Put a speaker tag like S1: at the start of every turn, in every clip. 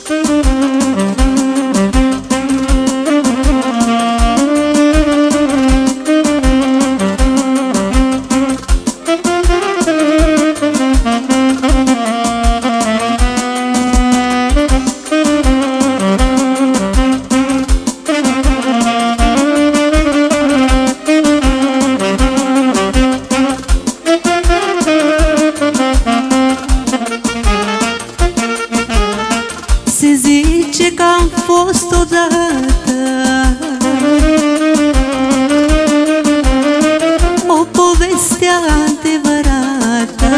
S1: Se zice că am fost odată o poveste adevărată,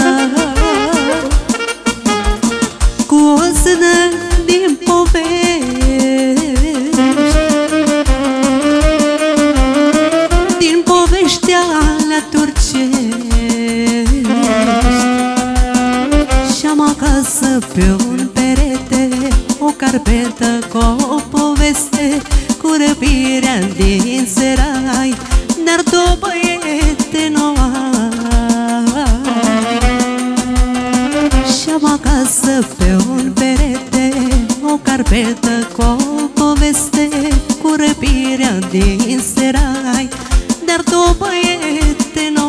S1: cu o sână din povești, din povești alea turcești. Și-am acasă pe un perete o carpetă cu o poveste, cu răpirea din serai, dar două băiete noi. Și-am acasă pe un perete o carpetă cu o poveste, cu răpirea din serai, dar două băiete noi.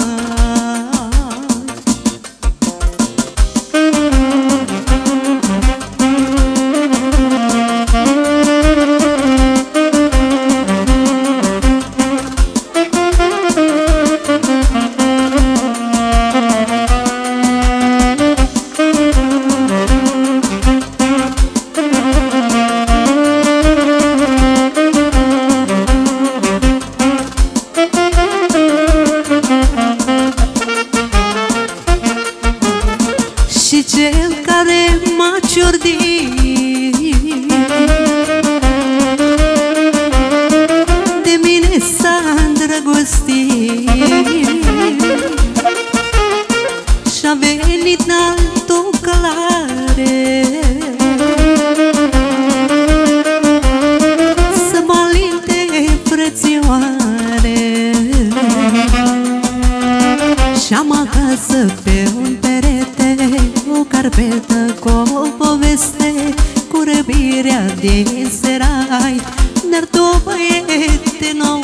S1: Și cel care m-a ciordit de mine s-a îndrăgostit și-a venit în altă călare să mă alinte frățioare. Și-am acasă pe un perete o carpetă cu o poveste, cu răpirea din serai, dar două băiete noi.